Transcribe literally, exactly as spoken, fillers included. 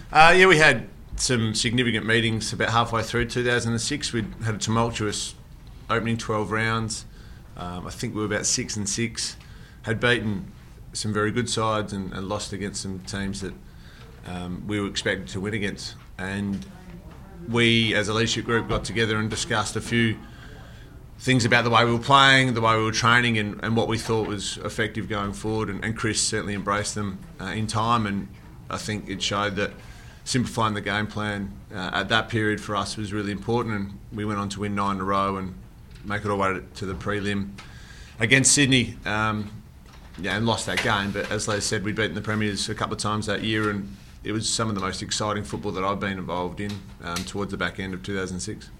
Uh, yeah, we had some significant meetings about halfway through two thousand six. We had a tumultuous opening twelve rounds. Um, I think we were about six and six. Had beaten some very good sides and, and lost against some teams that um, we were expected to win against. And we, as a leadership group, got together and discussed a few things about the way we were playing, the way we were training, and, and what we thought was effective going forward. And, and Chris certainly embraced them uh, in time, and I think it showed that simplifying the game plan uh, at that period for us was really important, and we went on to win nine in a row and make it all the way to the prelim against Sydney. Um, yeah, and lost that game, but as Les said, we'd beaten the Premiers a couple of times that year, and it was some of the most exciting football that I've been involved in um, towards the back end of two thousand six.